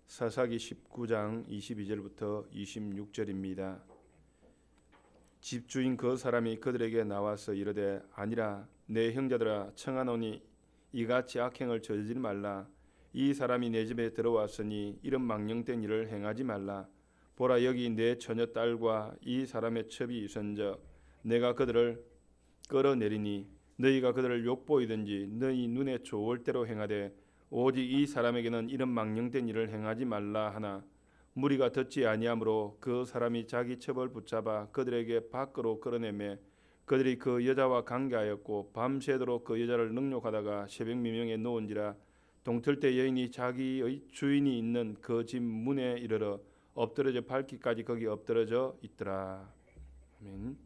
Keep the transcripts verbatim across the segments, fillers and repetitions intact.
사사기 십구 장 이십이 절부터 이십육 절입니다. 집주인 그 사람이 그들에게 나와서 이르되 아니라 내 형제들아 청하노니 이같이 악행을 저지르지 말라. 이 사람이 내 집에 들어왔으니 이런 망령된 일을 행하지 말라. 보라 여기 내 처녀 딸과 이 사람의 첩이 있은저 내가 그들을 끌어내리니 너희가 그들을 욕보이든지 너희 눈에 좋을 대로 행하되 오직 이 사람에게는 이런 망령된 일을 행하지 말라 하나 무리가 듣지 아니하므로 그 사람이 자기 첩을 붙잡아 그들에게 밖으로 끌어내매 그들이 그 여자와 관계하였고 밤새도록 그 여자를 능욕하다가 새벽 미명에 놓은지라. 동틀 때 여인이 자기의 주인이 있는 그 집 문에 이르러 엎드러져 밟기까지 거기 엎드러져 있더라. 아멘.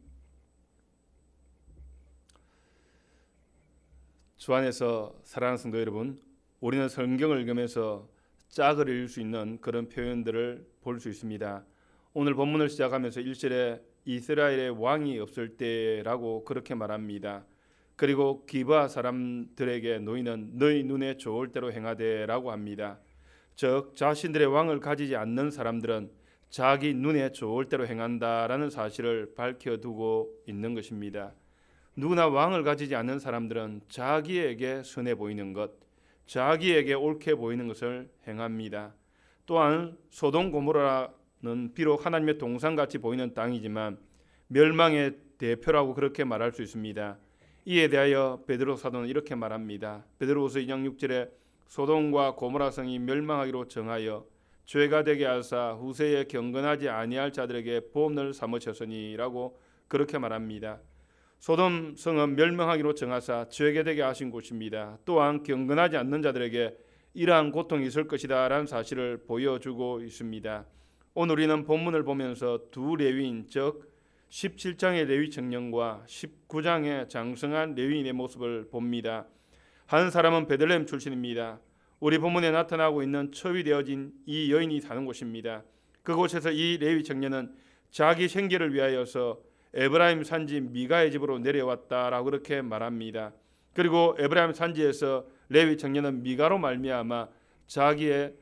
주 안에서 사랑하는 성도 여러분, 우리는 성경을 읽으면서 짝을 읽을 수 있는 그런 표현들을 볼 수 있습니다. 오늘 본문을 시작하면서 일 절에 이스라엘의 왕이 없을 때라고 그렇게 말합니다. 그리고 기브아 사람들에게 너희는 너희 눈에 좋을 대로 행하되라고 합니다. 즉 자신들의 왕을 가지지 않는 사람들은 자기 눈에 좋을 대로 행한다라는 사실을 밝혀두고 있는 것입니다. 누구나 왕을 가지지 않는 사람들은 자기에게 선해 보이는 것, 자기에게 옳게 보이는 것을 행합니다. 또한 소돔 고모라는 비록 하나님의 동산같이 보이는 땅이지만 멸망의 대표라고 그렇게 말할 수 있습니다. 이에 대하여 베드로 사도는 이렇게 말합니다. 베드로후서 이 장 육 절에 소돔과 고모라 성이 멸망하기로 정하여 죄가 되게 하사 후세에 경건하지 아니할 자들에게 보험을 삼으셨으니라고 그렇게 말합니다. 소돔 성은 멸망하기로 정하사 죄가 되게 하신 곳입니다. 또한 경건하지 않는 자들에게 이러한 고통이 있을 것이다 라는 사실을 보여주고 있습니다. 오늘 우리는 본문을 보면서 두 레위인 즉 십칠 장의 레위 청년과 십구 장의 장성한 레위인의 모습을 봅니다. 한 사람은 베들레헴 출신입니다. 우리 본문에 나타나고 있는 첩이 되어진 이 여인이 사는 곳입니다. 그곳에서 이 레위 청년은 자기 생계를 위하여서 에브라임 산지 미가의 집으로 내려왔다라고 그렇게 말합니다. 그리고 에브라임 산지에서 레위 청년은 미가로 말미암아 자기의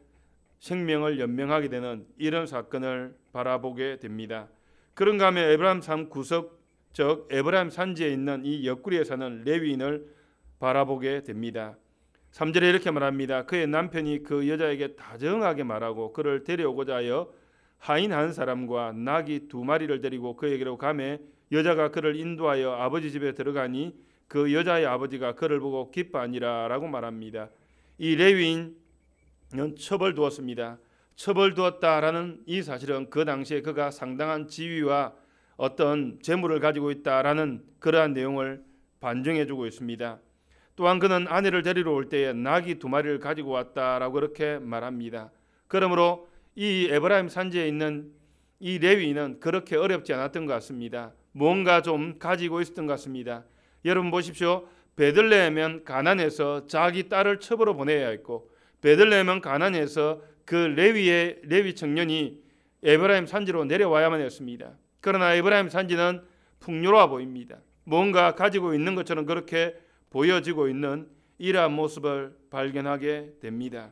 생명을 연명하게 되는 이런 사건을 바라보게 됩니다. 그런가 하면 에브라임 산 구석 즉 에브라임 산지에 있는 이 옆구리에 사는 레위인을 바라보게 됩니다. 삼 절에 이렇게 말합니다. 그의 남편이 그 여자에게 다정하게 말하고 그를 데려오고자 하여 하인 한 사람과 나귀 두 마리를 데리고 그에게로 가매 여자가 그를 인도하여 아버지 집에 들어가니 그 여자의 아버지가 그를 보고 기뻐하니라 라고 말합니다. 이 레위인은 첩을 두었습니다. 첩을 두었다라는 이 사실은 그 당시에 그가 상당한 지위와 어떤 재물을 가지고 있다라는 그러한 내용을 반증해주고 있습니다. 또한 그는 아내를 데리러 올 때에 나귀 두 마리를 가지고 왔다라고 그렇게 말합니다. 그러므로 이 에브라임 산지에 있는 이 레위인은 그렇게 어렵지 않았던 것 같습니다. 뭔가 좀 가지고 있었던 것 같습니다. 여러분 보십시오. 베들레헴은 가난해서 자기 딸을 첩으로 보내야 했고 베들레헴은 가난해서 그 레위의 레위 청년이 에브라임 산지로 내려와야만 했습니다. 그러나 에브라임 산지는 풍요로워 보입니다. 뭔가 가지고 있는 것처럼 그렇게 보여지고 있는 이러한 모습을 발견하게 됩니다.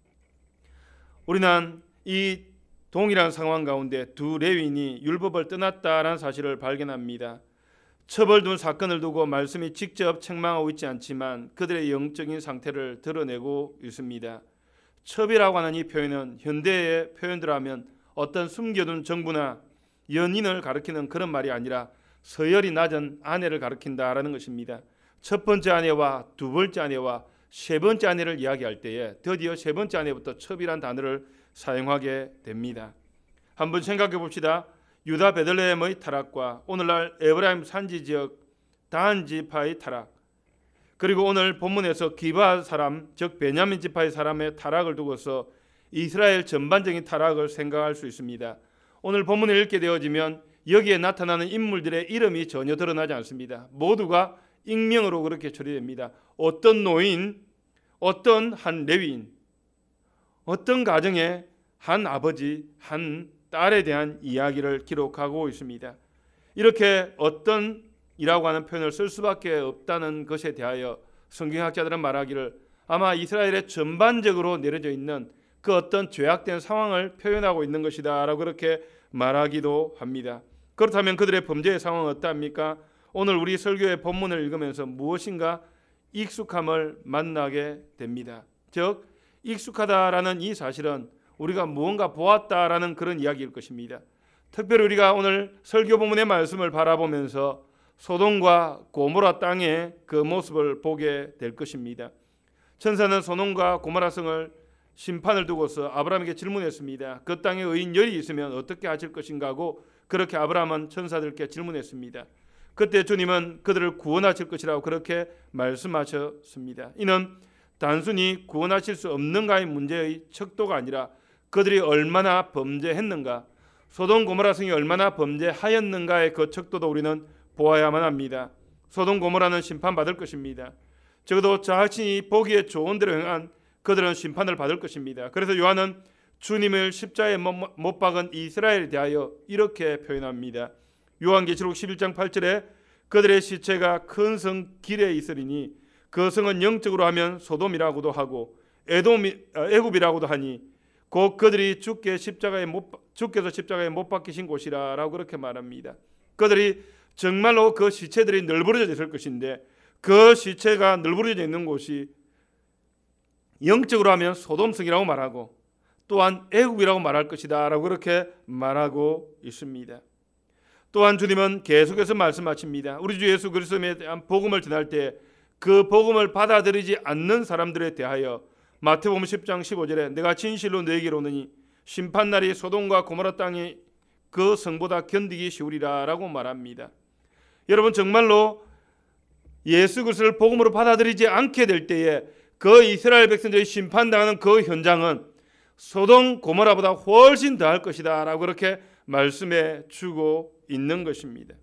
우리는 이 동일한 상황 가운데 두 레위인이 율법을 떠났다라는 사실을 발견합니다. 첩을 둔 사건을 두고 말씀이 직접 책망하고 있지 않지만 그들의 영적인 상태를 드러내고 있습니다. 첩이라고 하는 이 표현은 현대의 표현대로 하면 어떤 숨겨둔 정부나 연인을 가리키는 그런 말이 아니라 서열이 낮은 아내를 가리킨다라는 것입니다. 첫 번째 아내와 두 번째 아내와 세 번째 아내를 이야기할 때에 드디어 세 번째 아내부터 첩이란 단어를 사용하게 됩니다. 한번 생각해 봅시다. 유다 베들레헴의 타락과 오늘날 에브라임 산지 지역 단 지파의 타락, 그리고 오늘 본문에서 기브아 사람 즉 베냐민 지파의 사람의 타락을 두고서 이스라엘 전반적인 타락을 생각할 수 있습니다. 오늘 본문을 읽게 되어지면 여기에 나타나는 인물들의 이름이 전혀 드러나지 않습니다. 모두가 익명으로 그렇게 처리됩니다. 어떤 노인, 어떤 한 레위인, 어떤 가정의 한 아버지, 한 딸에 대한 이야기를 기록하고 있습니다. 이렇게 어떤 이라고 하는 표현을 쓸 수밖에 없다는 것에 대하여 성경학자들은 말하기를 아마 이스라엘에 전반적으로 내려져 있는 그 어떤 죄악된 상황을 표현하고 있는 것이다 라고 그렇게 말하기도 합니다. 그렇다면 그들의 범죄의 상황은 어떠합니까? 오늘 우리 설교의 본문을 읽으면서 무엇인가 익숙함을 만나게 됩니다. 즉 익숙하다라는 이 사실은 우리가 무언가 보았다라는 그런 이야기일 것입니다. 특별히 우리가 오늘 설교 본문의 말씀을 바라보면서 소돔과 고모라 땅의 그 모습을 보게 될 것입니다. 천사는 소돔과 고모라 성을 심판을 두고서 아브라함에게 질문했습니다. 그 땅에 의인 열이 있으면 어떻게 하실 것인가 하고 그렇게 아브라함은 천사들께 질문했습니다. 그때 주님은 그들을 구원하실 것이라고 그렇게 말씀하셨습니다. 이는 단순히 구원하실 수 없는가의 문제의 척도가 아니라 그들이 얼마나 범죄했는가, 소돔 고모라 성이 얼마나 범죄하였는가의 그 척도도 우리는 보아야만 합니다. 소돔 고모라는 심판받을 것입니다. 적어도 자신이 보기에 좋은 대로 행한 그들은 심판을 받을 것입니다. 그래서 요한은 주님을 십자가에 못 박은 이스라엘에 대하여 이렇게 표현합니다. 요한계시록 십일 장 팔 절에 그들의 시체가 큰 성 길에 있으리니 그 성은 영적으로 하면 소돔이라고도 하고 에돔이, 애굽이라고도 하니 곧 그들이 주께 십자가에 못, 주께서 십자가에 못 박히신 곳이라라고 그렇게 말합니다. 그들이 정말로 그 시체들이 널브러져 있을 것인데 그 시체가 널브러져 있는 곳이 영적으로 하면 소돔성이라고 말하고 또한 애굽이라고 말할 것이다 라고 그렇게 말하고 있습니다. 또한 주님은 계속해서 말씀하십니다. 우리 주 예수 그리스도에 대한 복음을 전할 때 그 복음을 받아들이지 않는 사람들에 대하여 마태복음 십 장 십오 절에 내가 진실로 너희에게 이르노니 심판날이 소돔과 고모라 땅이 그 성보다 견디기 쉬우리라 라고 말합니다. 여러분 정말로 예수 그리스도를 복음으로 받아들이지 않게 될 때에 그 이스라엘 백성들이 심판당하는 그 현장은 소돔 고모라보다 훨씬 더할 것이다 라고 그렇게 말씀해 주고 있는 것입니다.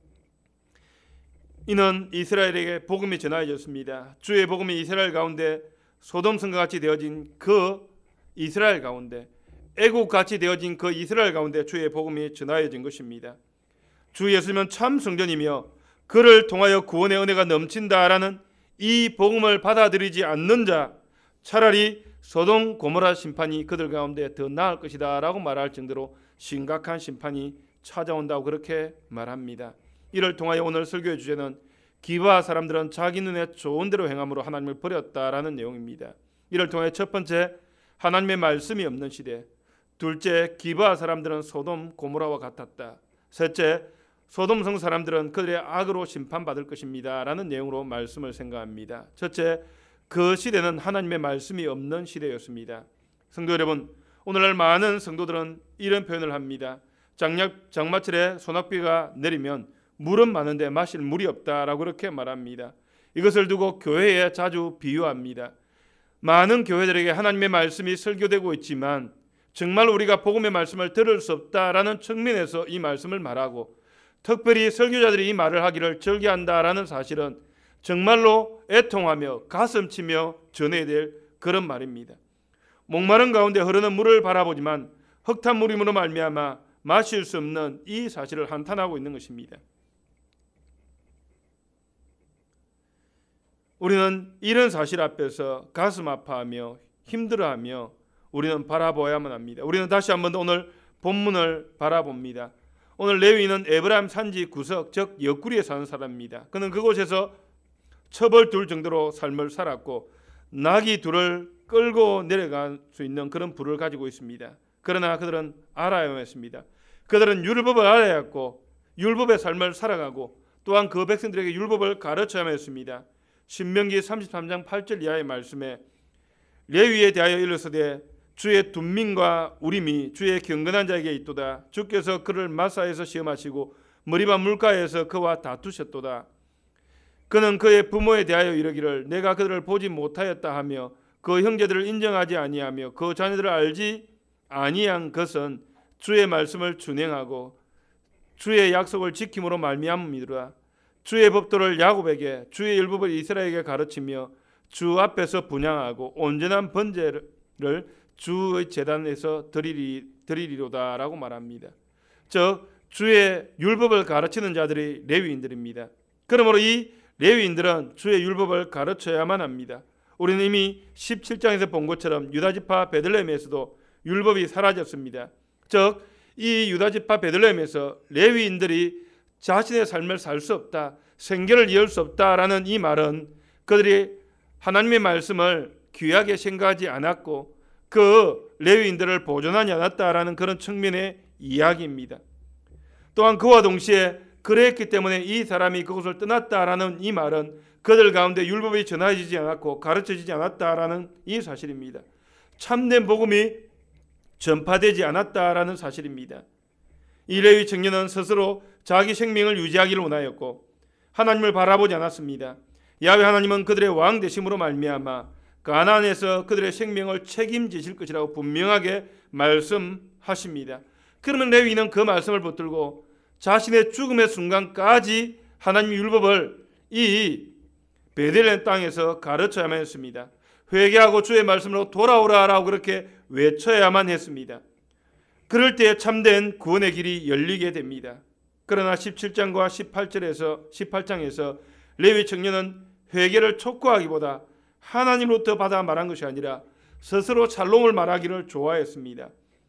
이는 이스라엘에게 복음이 전하여졌습니다. 주의 복음이 이스라엘 가운데 소돔성과 같이 되어진 그 이스라엘 가운데 애국같이 되어진 그 이스라엘 가운데 주의 복음이 전하여진 것입니다. 주 예수님은 참 성전이며 그를 통하여 구원의 은혜가 넘친다라는 이 복음을 받아들이지 않는 자 차라리 소돔 고모라 심판이 그들 가운데 더 나을 것이다 라고 말할 정도로 심각한 심판이 찾아온다고 그렇게 말합니다. 이를 통하여 오늘 설교의 주제는 기브아 사람들은 자기 눈에 좋은 대로 행함으로 하나님을 버렸다라는 내용입니다. 이를 통해 첫 번째 하나님의 말씀이 없는 시대, 둘째 기브아 사람들은 소돔 고모라와 같았다, 셋째 소돔성 사람들은 그들의 악으로 심판받을 것입니다 라는 내용으로 말씀을 생각합니다. 첫째, 그 시대는 하나님의 말씀이 없는 시대였습니다. 성도 여러분, 오늘날 많은 성도들은 이런 표현을 합니다. 장작, 장마철에 소낙비가 내리면 물은 많은데 마실 물이 없다라고 그렇게 말합니다. 이것을 두고 교회에 자주 비유합니다. 많은 교회들에게 하나님의 말씀이 설교되고 있지만 정말 우리가 복음의 말씀을 들을 수 없다라는 측면에서 이 말씀을 말하고 특별히 설교자들이 이 말을 하기를 즐겨한다라는 사실은 정말로 애통하며 가슴치며 전해야 될 그런 말입니다. 목마른 가운데 흐르는 물을 바라보지만 흙탕물임으로 말미암아 마실 수 없는 이 사실을 한탄하고 있는 것입니다. 우리는 이런 사실 앞에서 가슴 아파하며 힘들어하며 우리는 바라보아야만 합니다. 우리는 다시 한번 더 오늘 본문을 바라봅니다. 오늘 레위인은 에브라임 산지 구석 즉 옆구리에 사는 사람입니다. 그는 그곳에서 첩을 둘 정도로 삶을 살았고 나귀 둘을 끌고 내려갈 수 있는 그런 부를 가지고 있습니다. 그러나 그들은 알아야 했습니다. 그들은 율법을 알아야 했고 율법의 삶을 살아가고 또한 그 백성들에게 율법을 가르쳐야만 했습니다. 신명기 삼십삼 장 팔 절 이하의 말씀에 레위에 대하여 일러서되 주의 둔민과 우림이 주의 경건한 자에게 있도다. 주께서 그를 마사에서 시험하시고 머리바 물가에서 그와 다투셨도다. 그는 그의 부모에 대하여 이르기를 내가 그들을 보지 못하였다 하며 그 형제들을 인정하지 아니하며 그 자녀들을 알지 아니한 것은 주의 말씀을 준행하고 주의 약속을 지킴으로 말미암음이더라. 주의 법도를 야곱에게 주의 율법을 이스라엘에게 가르치며 주 앞에서 분향하고 온전한 번제를 주의 제단에서 드리리, 드리리로다라고 말합니다. 즉 주의 율법을 가르치는 자들이 레위인들입니다. 그러므로 이 레위인들은 주의 율법을 가르쳐야만 합니다. 우리는 이미 십칠 장에서 본 것처럼 유다지파 베들레헴에서도 율법이 사라졌습니다. 즉 이 유다지파 베들레헴에서 레위인들이 자신의 삶을 살 수 없다, 생계를 이을 수 없다라는 이 말은 그들이 하나님의 말씀을 귀하게 생각하지 않았고 그 레위인들을 보존하지 않았다라는 그런 측면의 이야기입니다. 또한 그와 동시에 그랬기 때문에 이 사람이 그곳을 떠났다라는 이 말은 그들 가운데 율법이 전해지지 않았고 가르쳐지지 않았다라는 이 사실입니다. 참된 복음이 전파되지 않았다라는 사실입니다. 이 레위 청년은 스스로 자기 생명을 유지하기를 원하였고 하나님을 바라보지 않았습니다. 야훼 하나님은 그들의 왕 되심으로 말미암아 가나안에서 그들의 생명을 책임지실 것이라고 분명하게 말씀하십니다. 그러면 레위는 그 말씀을 붙들고 자신의 죽음의 순간까지 하나님의 율법을 이 베들레헴 땅에서 가르쳐야만 했습니다. 회개하고 주의 말씀으로 돌아오라라고 그렇게 외쳐야만 했습니다. 그럴 때 참된 구원의 길이 열리게 됩니다. 그러나 십칠 장과 십팔 절에서 십팔 장에서 레위 청년은 회개를 촉구하기보다 하나님으로부터 받아 말한 것이 아니라 스스로 샬롬을 말하기를 좋아했습니다.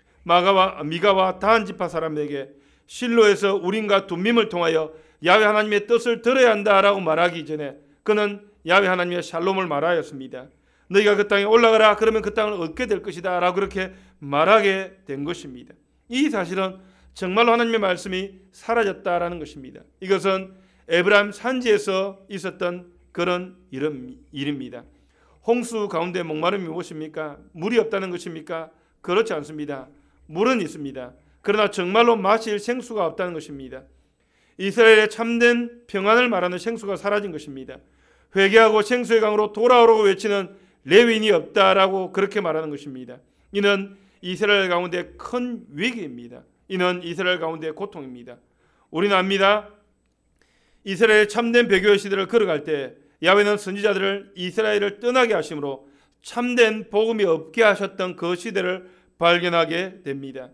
마가와 미가와 다한 지파 사람에게 실로에서 우림과 둠밈을 통하여 야훼 하나님의 뜻을 들어야 한다라고 말하기 전에 그는 야훼 하나님의 샬롬을 말하였습니다. 너희가 그 땅에 올라가라, 그러면 그 땅을 얻게 될 것이다 라고 그렇게 말하게 된 것입니다. 이 사실은 정말로 하나님의 말씀이 사라졌다라는 것입니다. 이것은 에브라임 산지에서 있었던 그런 일입니다. 홍수 가운데 목마름이 무엇입니까? 물이 없다는 것입니까? 그렇지 않습니다. 물은 있습니다. 그러나 정말로 마실 생수가 없다는 것입니다. 이스라엘의 참된 평안을 말하는 생수가 사라진 것입니다. 회개하고 생수의 강으로 돌아오라고 외치는 레위인이 없다라고 그렇게 말하는 것입니다. 이는 이스라엘 가운데 큰 위기입니다. 이는 이스라엘 가운데 고통입니다. 우리는 압니다. 이스라엘의 참된 배교의 시대를 걸어갈 때 야훼는 선지자들을 이스라엘을 떠나게 하심으로 참된 복음이 없게 하셨던 그 시대를 발견하게 됩니다.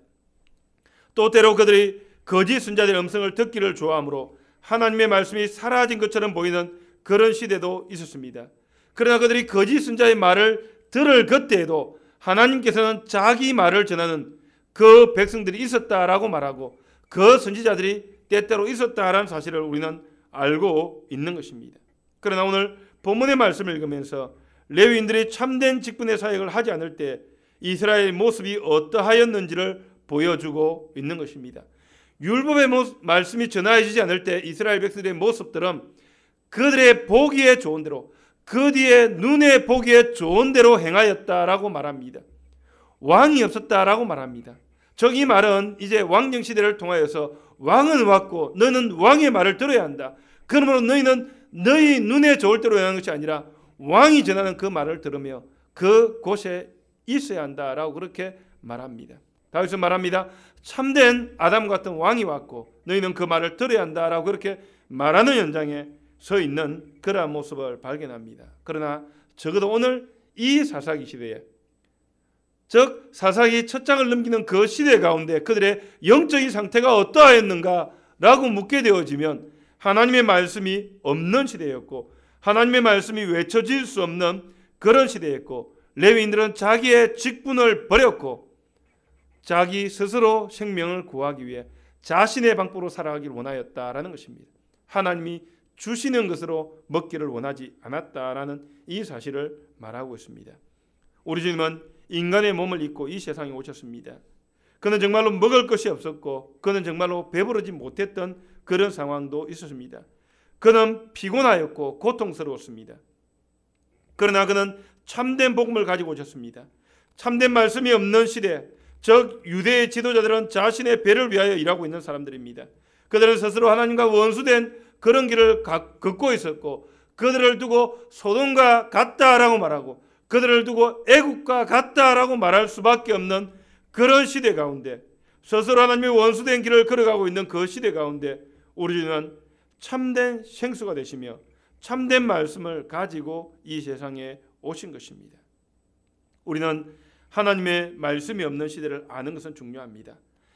또 때로 그들이 거짓 선지자들의 음성을 듣기를 좋아하므로 하나님의 말씀이 사라진 것처럼 보이는 그런 시대도 있었습니다. 그러나 그들이 거짓 선지자의 말을 들을 그때에도 하나님께서는 자기 말을 전하는 그 백성들이 있었다라고 말하고 그 선지자들이 때때로 있었다라는 사실을 우리는 알고 있는 것입니다. 그러나 오늘 본문의 말씀을 읽으면서 레위인들이 참된 직분의 사역을 하지 않을 때 이스라엘의 모습이 어떠하였는지를 보여주고 있는 것입니다. 율법의 모습, 말씀이 전하여지지 않을 때 이스라엘 백성들의 모습들은 그들의 보기에 좋은 대로 그 뒤에 눈에 보기에 좋은 대로 행하였다라고 말합니다. 왕이 없었다라고 말합니다. 즉 이 말은 이제 왕정 시대를 통하여서 왕은 왔고 너는 왕의 말을 들어야 한다. 그러므로 너희는 너희 눈에 좋을 대로 행하는 것이 아니라 왕이 전하는 그 말을 들으며 그 곳에 있어야 한다라고 그렇게 말합니다. 다윗은 말합니다. 참된 아담 같은 왕이 왔고 너희는 그 말을 들어야 한다라고 그렇게 말하는 현장에 서 있는 그러한 모습을 발견합니다. 그러나 적어도 오늘 이 사사기 시대에, 즉 사사기 첫 장을 넘기는 그 시대 가운데 그들의 영적인 상태가 어떠하였는가라고 묻게 되어지면 하나님의 말씀이 없는 시대였고 하나님의 말씀이 외쳐질 수 없는 그런 시대였고 레위인들은 자기의 직분을 버렸고 자기 스스로 생명을 구하기 위해 자신의 방법으로 살아가기를 원하였다라는 것입니다. 하나님이 주시는 것으로 먹기를 원하지 않았다라는 이 사실을 말하고 있습니다. 우리 주님은 인간의 몸을 입고 이 세상에 오셨습니다. 그는 정말로 먹을 것이 없었고 그는 정말로 배부르지 못했던 그런 상황도 있었습니다. 그는 피곤하였고 고통스러웠습니다. 그러나 그는 참된 복음을 가지고 오셨습니다. 참된 말씀이 없는 시대, 즉 유대의 지도자들은 자신의 배를 위하여 일하고 있는 사람들입니다. 그들은 스스로 하나님과 원수된 그런 길을 걷고 있었고 그들을 두고 소돔과 같다라고 말하고 그들을 두고 애국과 같다라고 말할 수밖에 없는 그런 시대 가운데 스스로 하나님의 원수된 길을 걸어가고 있는 그 시대 가운데 우리 주님은 참된 생수가 되시며 참된 말씀을 가지고 이 세상에 오신 것입니다. 우리는 하나님의 말씀이 없는 시대를 아는 것은 중요합니다.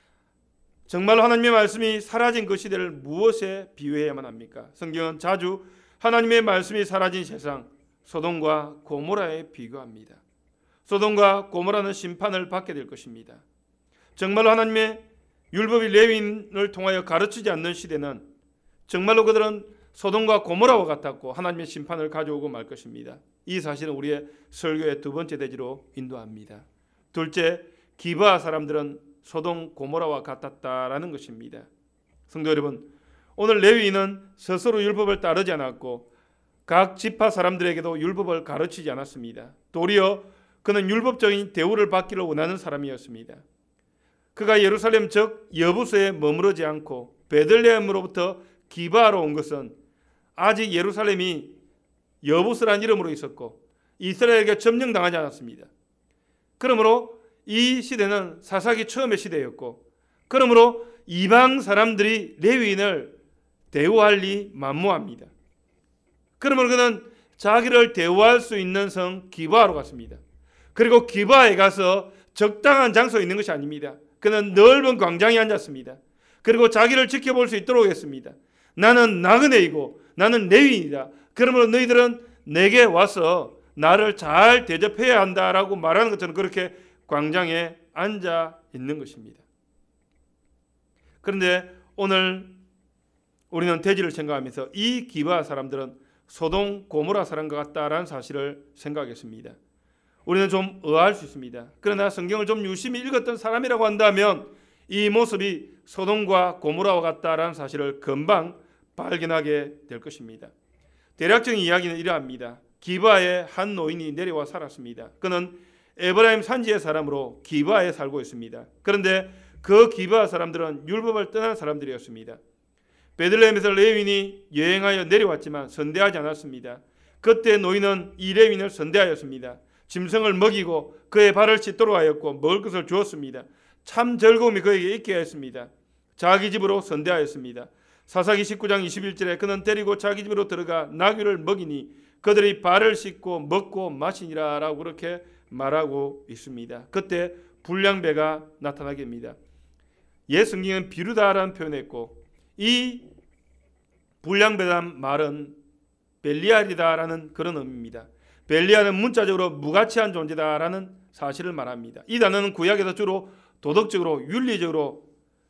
정말로 하나님의 말씀이 사라진 그 시대를 무엇에 비유해야만 합니까? 성경은 자주 하나님의 말씀이 사라진 세상, 소돔과 고모라에 비교합니다. 소돔과 고모라는 심판을 받게 될 것입니다. 정말로 하나님의 율법이 레위인을 통하여 가르치지 않는 시대는 정말로 그들은 소돔과 고모라와 같았고 하나님의 심판을 가져오고 말 것입니다. 이 사실은 우리의 설교의 두 번째 대지로 인도합니다. 둘째, 기브아 사람들은 소돔 고모라와 같았다라는 것입니다. 성도 여러분, 오늘 레위인은 스스로 율법을 따르지 않았고 각 지파 사람들에게도 율법을 가르치지 않았습니다. 도리어 그는 율법적인 대우를 받기를 원하는 사람이었습니다. 그가 예루살렘 즉 여부수에 머무르지 않고 베들레헴으로부터 기브아로 온 것은 아직 예루살렘이 여부수라는 이름으로 있었고 이스라엘에게 점령당하지 않았습니다. 그러므로 이 시대는 사사기 처음의 시대였고, 그러므로 이방 사람들이 레위인을 대우할 리 만무합니다. 그러므로 그는 자기를 대우할 수 있는 성 기브아로 갔습니다. 그리고 기브아에 가서 적당한 장소에 있는 것이 아닙니다. 그는 넓은 광장에 앉았습니다. 그리고 자기를 지켜볼 수 있도록 했습니다. 나는 나그네이고 나는 레위인이다. 그러므로 너희들은 내게 와서 나를 잘 대접해야 한다라고 말하는 것처럼 그렇게 광장에 앉아 있는 것입니다. 그런데 오늘 우리는 대지를 생각하면서 이 기브아 사람들은 소돔 고모라 사람과 같다라는 사실을 생각했습니다. 우리는 좀 의아할 수 있습니다. 그러나 성경을 좀 유심히 읽었던 사람이라고 한다면 이 모습이 소돔과 고모라와 같다라는 사실을 금방 발견하게 될 것입니다. 대략적인 이야기는 이러합니다. 기브아에 한 노인이 내려와 살았습니다. 그는 에브라임 산지의 사람으로 기브아에 살고 있습니다. 그런데 그 기브아 사람들은 율법을 떠난 사람들이었습니다. 베들레헴에서 레위인이 여행하여 내려왔지만 선대하지 않았습니다. 그때 노인은 이 레위인을 선대하였습니다. 짐승을 먹이고 그의 발을 씻도록 하였고 먹을 것을 주었습니다. 참 즐거움이 그에게 있게 했습니다. 자기 집으로 선대하였습니다. 사사기 십구 장 이십일 절에 그는 데리고 자기 집으로 들어가 나귀를 먹이니 그들이 발을 씻고 먹고 마시니라 라고 그렇게 말하고 있습니다. 그때 불량배가 나타나게 됩니다. 옛 성경은 비루다라는 표현했고 이 불량배란 말은 벨리알이다라는 그런 의미입니다. 벨리알은 문자적으로 무가치한 존재다라는 사실을 말합니다. 이 단어는 구약에서 주로 도덕적으로 윤리적으로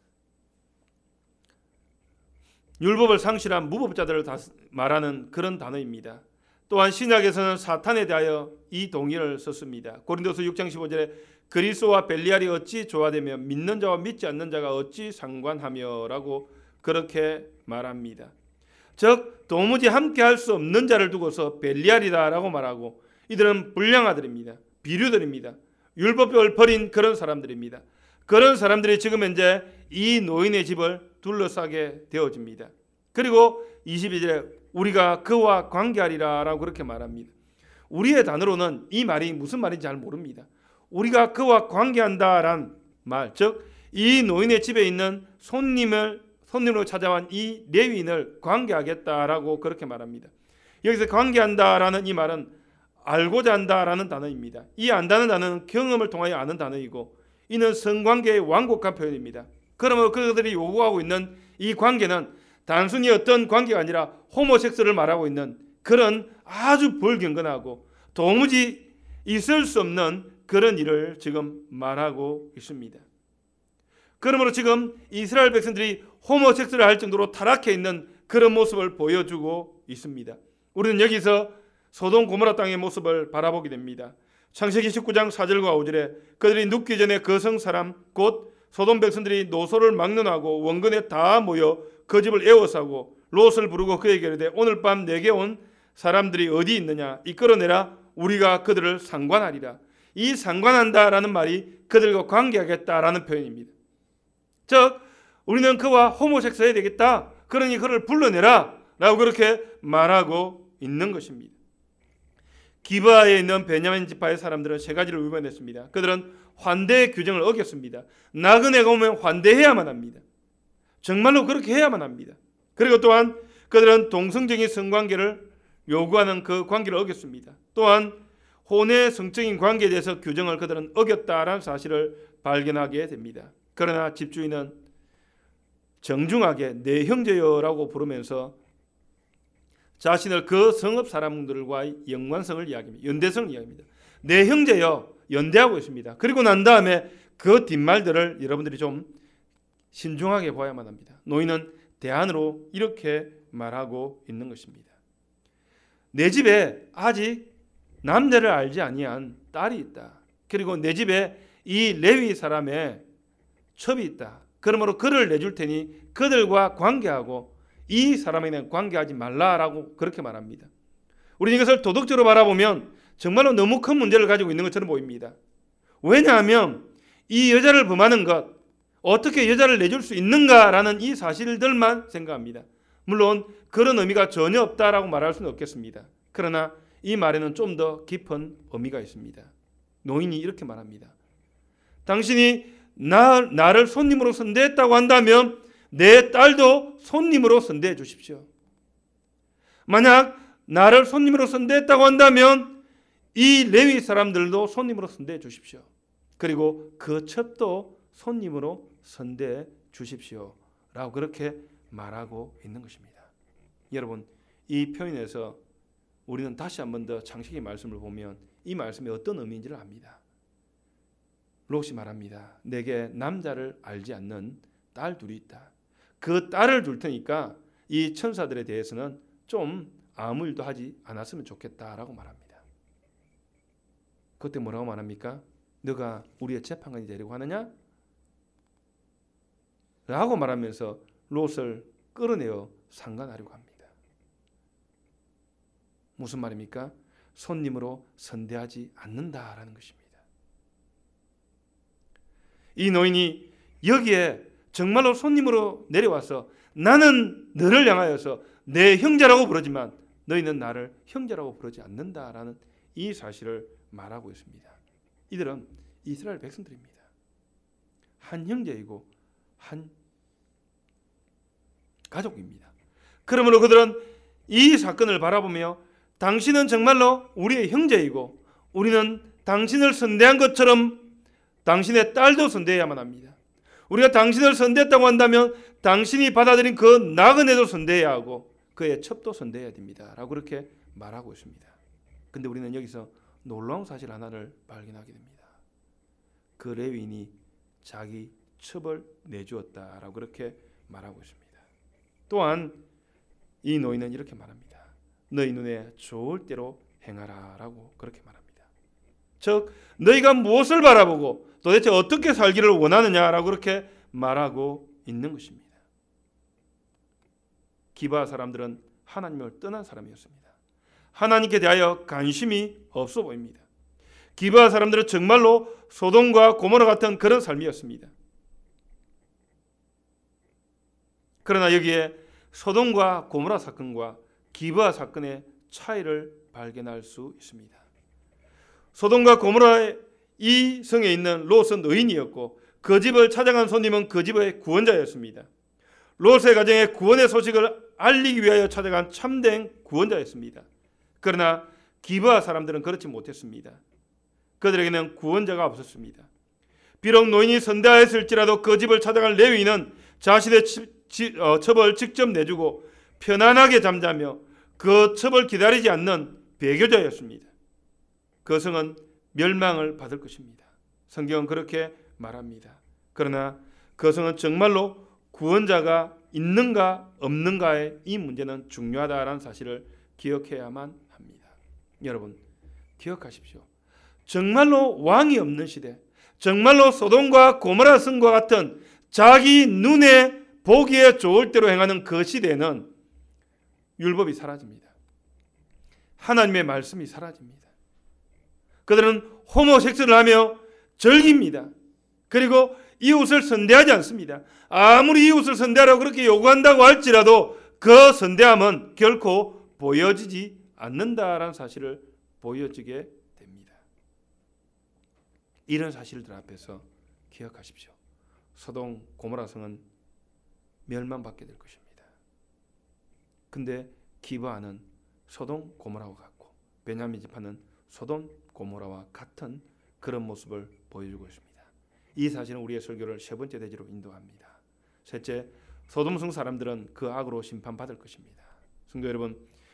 율법을 상실한 무법자들을 말하는 그런 단어입니다. 또한 신약에서는 사탄에 대하여 이 동의를 썼습니다. 고린도서 육 장 십오 절에 그리스도와 벨리알이 어찌 조화되며 믿는 자와 믿지 않는 자가 어찌 상관하며 라고 그렇게 말합니다. 즉 도무지 함께할 수 없는 자를 두고서 벨리알이다라고 말하고 이들은 불량아들입니다. 비류들입니다. 율법을 버린 그런 사람들입니다. 그런 사람들이 지금 현재 이 노인의 집을 둘러싸게 되어집니다. 그리고 이십이 절에 우리가 그와 관계하리라 라고 그렇게 말합니다. 우리의 단어로는 이 말이 무슨 말인지 잘 모릅니다. 우리가 그와 관계한다란 말, 즉 이 노인의 집에 있는 손님을 손님으로 찾아온 이 레위인을 관계하겠다라고 그렇게 말합니다. 여기서 관계한다라는 이 말은 알고자 한다라는 단어입니다. 이 안다는 단어는 경험을 통하여 아는 단어이고 이는 성관계의 완곡한 표현입니다. 그러면 그들이 요구하고 있는 이 관계는 단순히 어떤 관계가 아니라 호모섹스를 말하고 있는 그런 아주 불경건하고 도무지 있을 수 없는 그런 일을 지금 말하고 있습니다. 그러므로 지금 이스라엘 백성들이 호모섹스를 할 정도로 타락해 있는 그런 모습을 보여주고 있습니다. 우리는 여기서 소돔 고모라 땅의 모습을 바라보게 됩니다. 창세기 십구 장 사 절과 오 절에 그들이 눕기 전에 그 성 사람 곧 소돔 백성들이 노소를 막론하고 원근에 다 모여 그 집을 에워싸고 롯을 부르고 그에게 이르되 오늘 밤 내게 온 사람들이 어디 있느냐 이끌어내라 우리가 그들을 상관하리라. 이 상관한다라는 말이 그들과 관계하겠다라는 표현입니다. 즉 우리는 그와 호모섹스 해야 되겠다. 그러니 그를 불러내라 라고 그렇게 말하고 있는 것입니다. 기브아에 있는 베냐민 지파의 사람들은 세 가지를 위반했습니다. 그들은 환대의 규정을 어겼습니다. 나그네가 오면 환대해야만 합니다. 정말로 그렇게 해야만 합니다. 그리고 또한 그들은 동성적인 성관계를 요구하는 그 관계를 어겼습니다. 또한 혼의 성적인 관계에 대해서 규정을 그들은 어겼다라는 사실을 발견하게 됩니다. 그러나 집주인은 정중하게 내 형제여라고 부르면서 자신을 그 성읍 사람들과의 연관성을 이야기합니다. 연대성을 이야기합니다. 내 형제여 연대하고 있습니다. 그리고 난 다음에 그 뒷말들을 여러분들이 좀 신중하게 봐야만 합니다. 노인은 대안으로 이렇게 말하고 있는 것입니다. 내 집에 아직 남자를 알지 아니한 딸이 있다. 그리고 내 집에 이 레위 사람의 첩이 있다. 그러므로 그를 내줄 테니 그들과 관계하고 이 사람에게는 관계하지 말라라고 그렇게 말합니다. 우리는 이것을 도덕적으로 바라보면 정말로 너무 큰 문제를 가지고 있는 것처럼 보입니다. 왜냐하면 이 여자를 범하는 것, 어떻게 여자를 내줄 수 있는가라는 이 사실들만 생각합니다. 물론 그런 의미가 전혀 없다라고 말할 수는 없겠습니다. 그러나 이 말에는 좀 더 깊은 의미가 있습니다. 노인이 이렇게 말합니다. 당신이 나, 나를 손님으로 선대했다고 한다면 내 딸도 손님으로 선대해 주십시오. 만약 나를 손님으로 선대했다고 한다면 이 레위 사람들도 손님으로 선대해 주십시오. 그리고 그 첩도 손님으로 선대해 주십시오. 라고 그렇게 말하고 있는 것입니다. 여러분, 이 표현에서 우리는 다시 한 번 더 창세기 말씀을 보면 이 말씀이 어떤 의미인지를 압니다. 롯이 말합니다. 내게 남자를 알지 않는 딸 둘이 있다. 그 딸을 줄 테니까 이 천사들에 대해서는 좀 아무 일도 하지 않았으면 좋겠다라고 말합니다. 그때 뭐라고 말합니까? 너가 우리의 재판관이 되려고 하느냐? 라고 말하면서 롯을 끌어내어 상관하려고 합니다. 무슨 말입니까? 손님으로 선대하지 않는다라는 것입니다. 이 노인이 여기에 정말로 손님으로 내려와서 나는 너를 향하여서 내 형제라고 부르지만 너희는 나를 형제라고 부르지 않는다라는 이 사실을 말하고 있습니다. 이들은 이스라엘 백성들입니다. 한 형제이고 한 가족입니다. 그러므로 그들은 이 사건을 바라보며 당신은 정말로 우리의 형제이고 우리는 당신을 선대한 것처럼 당신의 딸도 선대해야만 합니다. 우리가 당신을 선대했다고 한다면 당신이 받아들인 그 나그네도 선대해야 하고 그의 첩도 선대해야 됩니다. 라고 그렇게 말하고 있습니다. 그런데 우리는 여기서 놀라운 사실 하나를 발견하게 됩니다. 그 레위인이 자기 첩을 내주었다라고 그렇게 말하고 있습니다. 또한 이 노인은 이렇게 말합니다. 너희 눈에 좋을 대로 행하라 라고 그렇게 말합니다. 즉 너희가 무엇을 바라보고 도대체 어떻게 살기를 원하느냐라고 그렇게 말하고 있는 것입니다. 기브아 사람들은 하나님을 떠난 사람이었습니다. 하나님께 대하여 관심이 없어 보입니다. 기브아 사람들은 정말로 소돔과 고모라 같은 그런 삶이었습니다. 그러나 여기에 소돔과 고모라 사건과 기브아 사건의 차이를 발견할 수 있습니다. 소돔과 고모라의 이 성에 있는 롯은 의인이었고 그 집을 찾아간 손님은 그 집의 구원자였습니다. 롯의 가정에 구원의 소식을 알리기 위하여 찾아간 참된 구원자였습니다. 그러나 기브아 사람들은 그렇지 못했습니다. 그들에게는 구원자가 없었습니다. 비록 노인이 선대하였을지라도 그 집을 찾아간 레위인은 자신의 첩을 직접 내주고 편안하게 잠자며 그 첩을 기다리지 않는 배교자였습니다. 그 성은 멸망을 받을 것입니다. 성경은 그렇게 말합니다. 그러나 그 성은 정말로 구원자가 있는가 없는가의 이 문제는 중요하다라는 사실을 기억해야만 합니다. 여러분 기억하십시오. 정말로 왕이 없는 시대, 정말로 소돔과 고모라 성과 같은 자기 눈에 보기에 좋을 대로 행하는 그 시대에는 율법이 사라집니다. 하나님의 말씀이 사라집니다. 그들은 호모섹스를 하며 즐깁니다. 그리고 이웃을 선대하지 않습니다. 아무리 이웃을 선대하라고 그렇게 요구한다고 할지라도 그 선대함은 결코 보여지지 않는다라는 사실을 보여지게 됩니다. 이런 사실들 앞에서 기억하십시오. 소돔 고모라 성은 멸망받게 될 것입니다. 근데 기브아는 소돔 고모라와 같고 베냐민 지파는 소돔 고모라와 같은 그런 모습을 보여주고 있습니다. 이 사실은 우리의 설교를 세 번째 대지로 인도합니다. 셋째, 소돔성 사람들은 그 악으로 심판받을 것입니다. 성도 여러분,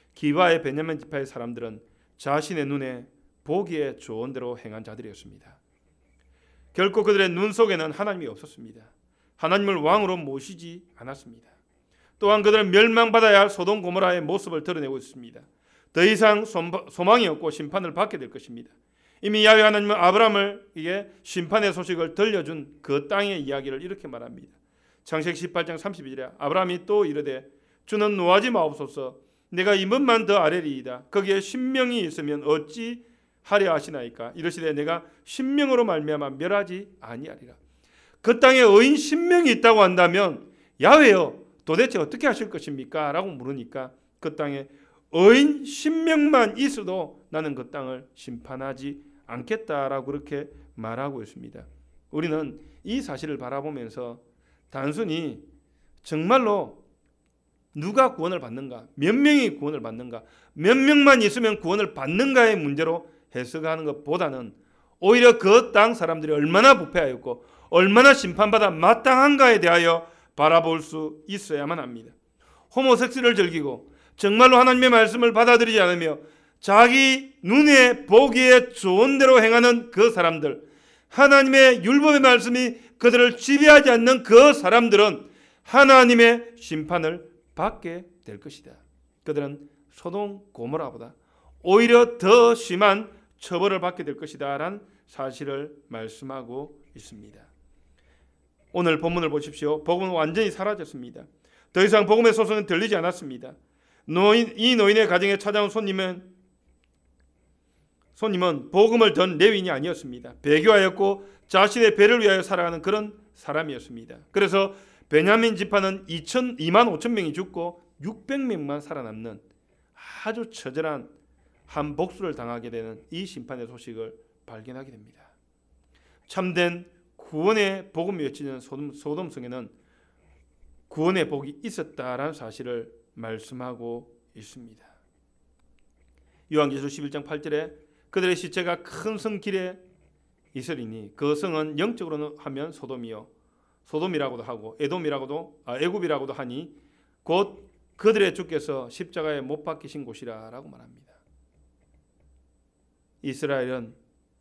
기바의 베냐민 지파의 사람들은 자신의 눈에 보기에 좋은 대로 행한 자들이었습니다. 결코 그들의 눈 속에는 하나님이 없었습니다. 하나님을 왕으로 모시지 않았습니다. 또한 그들은 멸망받아야 할 소돔 고모라의 모습을 드러내고 있습니다. 더 이상 소망이 없고 심판을 받게 될 것입니다. 이미 야훼 하나님은 아브라함을 이게 심판의 소식을 들려준 그 땅의 이야기를 이렇게 말합니다. 창세기 십팔 장 삼십이 절에 아브라함이 또 이르되 주는 노하지 마옵소서. 내가 이문만 더 아뢰리이다. 거기에 신명이 있으면 어찌 하려 하시나이까. 이르시되 내가 신명으로 말미암아 멸하지 아니하리라. 그 땅에 의인 신명이 있다고 한다면 야훼여 도대체 어떻게 하실 것입니까? 라고 물으니까 그 땅에 의인 신명만 있어도 나는 그 땅을 심판하지 않겠다라고 그렇게 말하고 있습니다. 우리는 이 사실을 바라보면서 단순히 정말로 누가 구원을 받는가, 몇 명이 구원을 받는가, 몇 명만 있으면 구원을 받는가의 문제로 해석하는 것보다는 오히려 그 땅 사람들이 얼마나 부패하였고 얼마나 심판받아 마땅한가에 대하여 바라볼 수 있어야만 합니다. 호모섹스를 즐기고 정말로 하나님의 말씀을 받아들이지 않으며 자기 눈에 보기에 좋은 대로 행하는 그 사람들, 하나님의 율법의 말씀이 그들을 지배하지 않는 그 사람들은 하나님의 심판을 받게 될 것이다. 그들은 소돔 고모라보다 오히려 더 심한 처벌을 받게 될 것이다 라는 사실을 말씀하고 있습니다. 오늘 본문을 보십시오. 복음은 완전히 사라졌습니다. 더 이상 복음의 소식은 들리지 않았습니다. 노인, 이 노인의 가정에 찾아온 손님은 손님은 복음을 든 레위인이 아니었습니다. 배교하였고 자신의 배를 위하여 살아가는 그런 사람이었습니다. 그래서 베냐민 지파는 이만 오천 명이 죽고 육백 명만 살아남는 아주 처절한 한 복수를 당하게 되는 이 심판의 소식을 발견하게 됩니다. 참된 구원의 복음이 외치는 소돔, 소돔성에는 구원의 복이 있었다라는 사실을 말씀하고 있습니다. 요한계시록 십일 장 팔 절에 그들의 시체가 큰 성 길에 있으리니 그 성은 영적으로는 하면 소돔이요 소돔이라고도 하고 에돔이라고도 아, 애굽이라고도 하니 곧 그들의 주께서 십자가에 못 박히신 곳이라라고 말합니다. 이스라엘은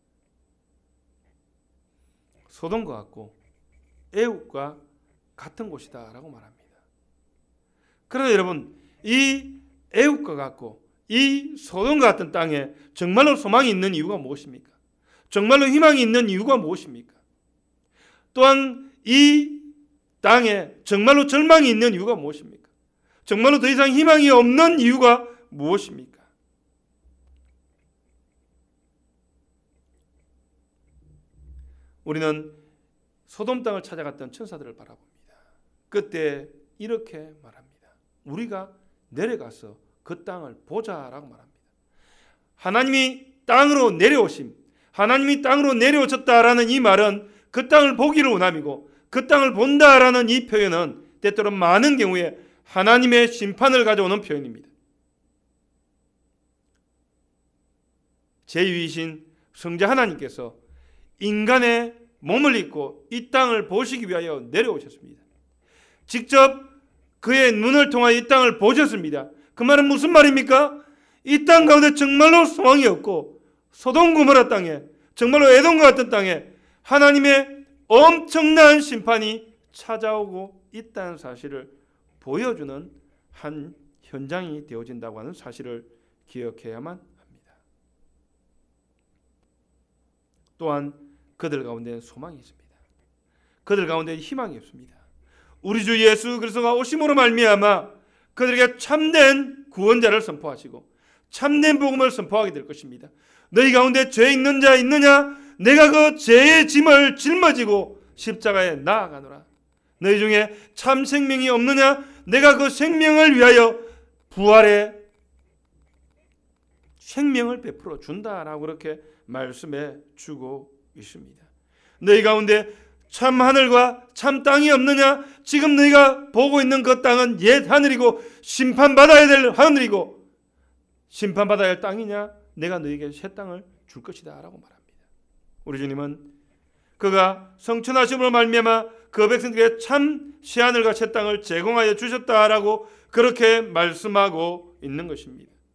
소돔과 같고 애굽과 같은 곳이다라고 말합니다. 그러나 여러분, 이 애굽과 같고 이 소돔과 같은 땅에 정말로 소망이 있는 이유가 무엇입니까? 정말로 희망이 있는 이유가 무엇입니까? 또한 이 땅에 정말로 절망이 있는 이유가 무엇입니까? 정말로 더 이상 희망이 없는 이유가 무엇입니까? 우리는 소돔 땅을 찾아갔던 천사들을 바라봅니다. 그때 이렇게 말합니다. 우리가 내려가서 그 땅을 보자라고 말합니다. 하나님이 땅으로 내려오심, 하나님이 땅으로 내려오셨다라는 이 말은 그 땅을 보기를 원함이고 그 땅을 본다라는 이 표현은 때때로 많은 경우에 하나님의 심판을 가져오는 표현입니다. 제위이신 성자 하나님께서 인간의 몸을 입고 이 땅을 보시기 위하여 내려오셨습니다. 직접 그의 눈을 통하여 이 땅을 보셨습니다. 그 말은 무슨 말입니까? 이 땅 가운데 정말로 소망이 없고 소돔 고모라 땅에 정말로 에돔과 같은 땅에 하나님의 엄청난 심판이 찾아오고 있다는 사실을 보여주는 한 현장이 되어진다고 하는 사실을 기억해야만 합니다. 또한 그들 가운데는 소망이 있습니다. 그들 가운데는 희망이 없습니다. 우리 주 예수 그리스도가 오심으로 말미암아 그들에게 참된 구원자를 선포하시고 참된 복음을 선포하게 될 것입니다. 너희 가운데 죄 있는 자 있느냐? 내가 그 죄의 짐을 짊어지고 십자가에 나아가노라. 너희 중에 참 생명이 없느냐? 내가 그 생명을 위하여 부활의 생명을 베풀어 준다라고 그렇게 말씀해 주고 있습니다. 너희 가운데 참 하늘과 참 땅이 없느냐? 지금 너희가 보고 있는 그 땅은 옛 하늘이고 심판받아야 될 하늘이고 심판받아야 할 땅이냐? 내가 너희에게 새 땅을 줄 것이다 라고 말합니다. 우리 주님은 그가 성천하심으로 말미암아 그 백성들에게 참 새 하늘과 새 땅을 제공하여 주셨다라고 그렇게 말씀하고 있는 것입니다.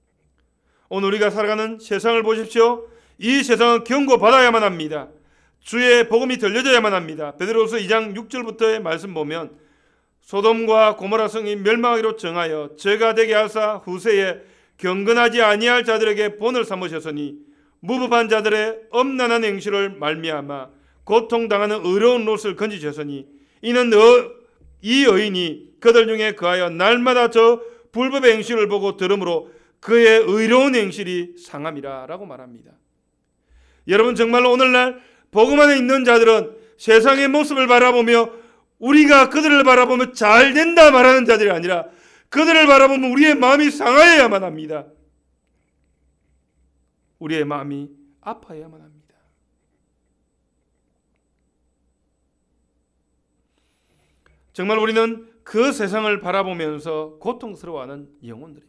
오늘 우리가 살아가는 세상을 보십시오. 이 세상은 경고받아야만 합니다. 주의 복음이 들려져야만 합니다. 베드로후서 이 장 육 절부터의 말씀 보면 소돔과 고모라 성이 멸망하기로 정하여 죄가 되게 하사 후세에 경건하지 아니할 자들에게 본을 삼으셨으니 무법한 자들의 엄난한 행실을 말미암아 고통당하는 의로운 롯을 건지셨으니 이는 어, 이 의인이 그들 중에 거하여 날마다 저 불법의 행실을 보고 들으므로 그의 의로운 행실이 상함이라 라고 말합니다. 여러분, 정말로 오늘날 복음 안에 있는 자들은 세상의 모습을 바라보며 우리가 그들을 바라보며 잘 된다 말하는 자들이 아니라 그들을 바라보면 우리의 마음이 상하여야만 합니다. 우리의 마음이 아파야만 합니다. 정말 우리는 그 세상을 바라보면서 고통스러워하는 영혼들입니다.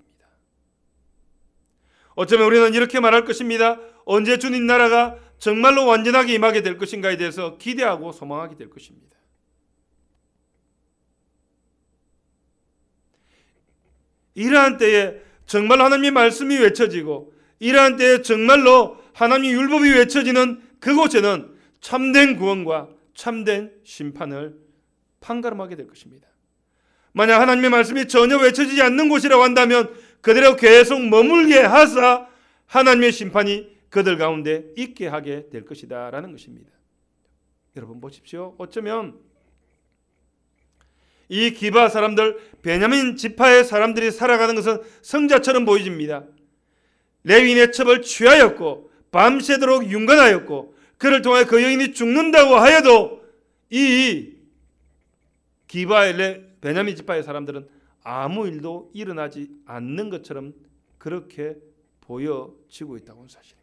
어쩌면 우리는 이렇게 말할 것입니다. 언제 주님 나라가 정말로 완전하게 임하게 될 것인가에 대해서 기대하고 소망하게 될 것입니다. 이러한 때에 정말 하나님의 말씀이 외쳐지고 이러한 때에 정말로 하나님의 율법이 외쳐지는 그곳에는 참된 구원과 참된 심판을 판가름하게 될 것입니다. 만약 하나님의 말씀이 전혀 외쳐지지 않는 곳이라고 한다면 그대로 계속 머물게 하사 하나님의 심판이 그들 가운데 있게 하게 될 것이다 라는 것입니다. 여러분 보십시오. 어쩌면 이 기바 사람들, 베냐민 지파의 사람들이 살아가는 것은 성자처럼 보여집니다. 레위인의 첩을 취하였고 밤새도록 윤건하였고 그를 통해 그 여인이 죽는다고 하여도 이 기바의 베냐민 지파의 사람들은 아무 일도 일어나지 않는 것처럼 그렇게 보여지고 있다고 하는 사실입니다.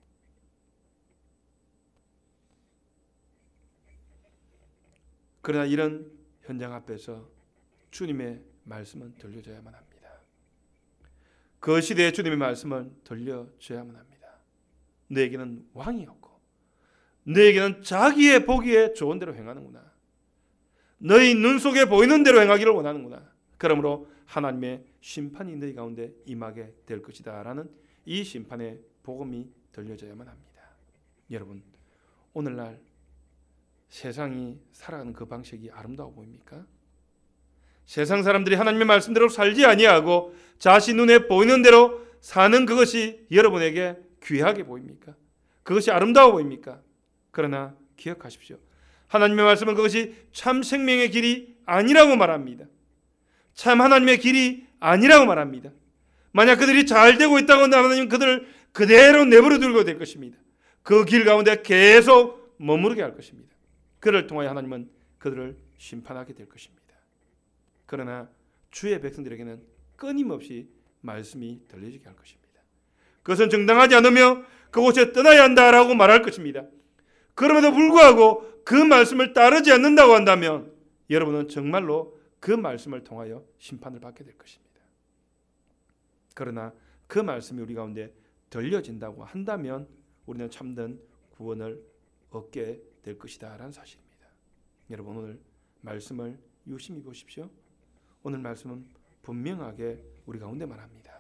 그러나 이런 현장 앞에서 주님의 말씀은 들려줘야만 합니다. 그 시대에 주님의 말씀은 들려줘야만 합니다. 너에게는 왕이 없고 너에게는 자기의 보기에 좋은 대로 행하는구나. 너희 눈 속에 보이는 대로 행하기를 원하는구나. 그러므로 하나님의 심판이 너희 가운데 임하게 될 것이다 라는 이 심판의 복음이 들려져야만 합니다. 여러분, 오늘날 세상이 살아가는 그 방식이 아름다워 보입니까? 세상 사람들이 하나님의 말씀대로 살지 아니하고 자신 눈에 보이는 대로 사는 그것이 여러분에게 귀하게 보입니까? 그것이 아름다워 보입니까? 그러나 기억하십시오. 하나님의 말씀은 그것이 참 생명의 길이 아니라고 말합니다. 참 하나님의 길이 아니라고 말합니다. 만약 그들이 잘 되고 있다고 한다면 하나님은 그들을 그대로 내버려 두고 될 것입니다. 그 길 가운데 계속 머무르게 할 것입니다. 그를 통하여 하나님은 그들을 심판하게 될 것입니다. 그러나 주의 백성들에게는 끊임없이 말씀이 들려지게 할 것입니다. 그것은 정당하지 않으며 그곳에 떠나야 한다라고 말할 것입니다. 그럼에도 불구하고 그 말씀을 따르지 않는다고 한다면 여러분은 정말로 그 말씀을 통하여 심판을 받게 될 것입니다. 그러나 그 말씀이 우리 가운데 들려진다고 한다면 우리는 참된 구원을 얻게 될 것이다 라는 사실입니다. 여러분, 오늘 말씀을 유심히 보십시오. 오늘 말씀은 분명하게 우리 가운데 말합니다.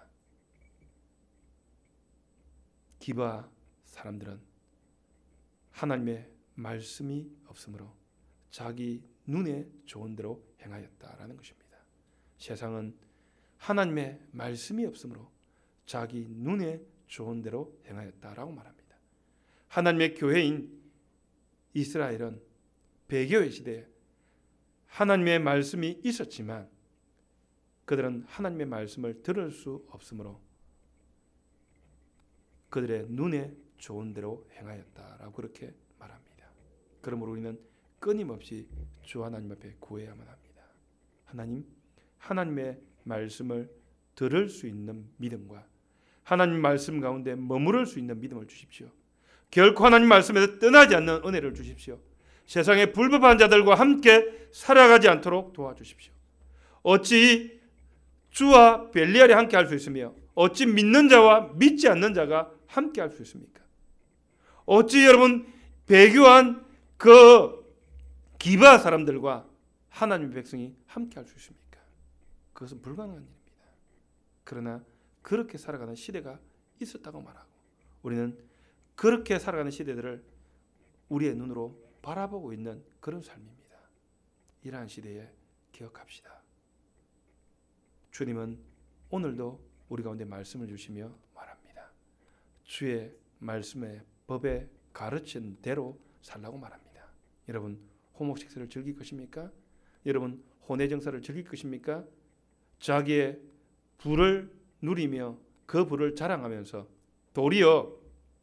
기바 사람들은 하나님의 말씀이 없으므로 자기 눈에 좋은 대로 행하였다라는 것입니다. 세상은 하나님의 말씀이 없으므로 자기 눈에 좋은 대로 행하였다라고 말합니다. 하나님의 교회인 이스라엘은 배교의 시대에 하나님의 말씀이 있었지만 그들은 하나님의 말씀을 들을 수 없으므로 그들의 눈에 좋은 대로 행하였다라고 그렇게 말합니다. 그러므로 우리는 끊임없이 주 하나님 앞에 구해야만 합니다. 하나님, 하나님의 말씀을 들을 수 있는 믿음과 하나님 말씀 가운데 머무를 수 있는 믿음을 주십시오. 결코 하나님 말씀에서 떠나지 않는 은혜를 주십시오. 세상의 불법한 자들과 함께 살아가지 않도록 도와주십시오. 어찌 주와 벨리알이 함께 할 수 있으며 어찌 믿는 자와 믿지 않는 자가 함께 할 수 있습니까? 어찌 여러분 배교한 그 기바 사람들과 하나님의 백성이 함께 할 수 있습니까? 그것은 불가능한 일입니다. 그러나 그렇게 살아가는 시대가 있었다고 말하고 우리는 그렇게 살아가는 시대들을 우리의 눈으로 바라보고 있는 그런 삶입니다. 이러한 시대에 기억합시다. 주님은 오늘도 우리 가운데 말씀을 주시며 말합니다. 주의 말씀의 법에 가르친 대로 살라고 말합니다. 여러분 호목식사를 즐길 것입니까? 여러분 혼외정사를 즐길 것입니까? 자기의 부를 누리며 그 부를 자랑하면서 도리어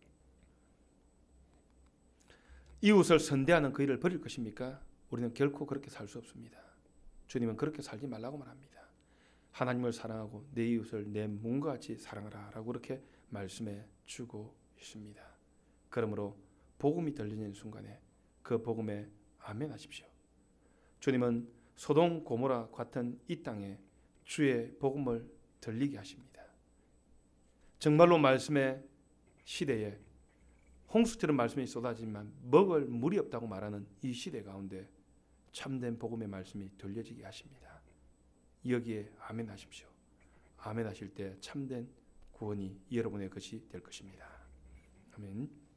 이웃을 선대하는 그 일을 버릴 것입니까? 우리는 결코 그렇게 살 수 없습니다. 주님은 그렇게 살지 말라고 말합니다. 하나님을 사랑하고 내 이웃을 내 몸과 같이 사랑하라 라고 그렇게 말씀해 주고 있습니다. 그러므로 복음이 들리는 순간에 그 복음에 아멘 하십시오. 주님은 소돔 고모라 같은 이 땅에 주의 복음을 들리게 하십니다. 정말로 말씀의 시대에 홍수처럼 말씀이 쏟아지지만 먹을 물이 없다고 말하는 이 시대 가운데 참된 복음의 말씀이 들려지게 하십니다. 여기에 아멘 하십시오. 아멘 하실 때 참된 구원이 여러분의 것이 될 것입니다. 아멘.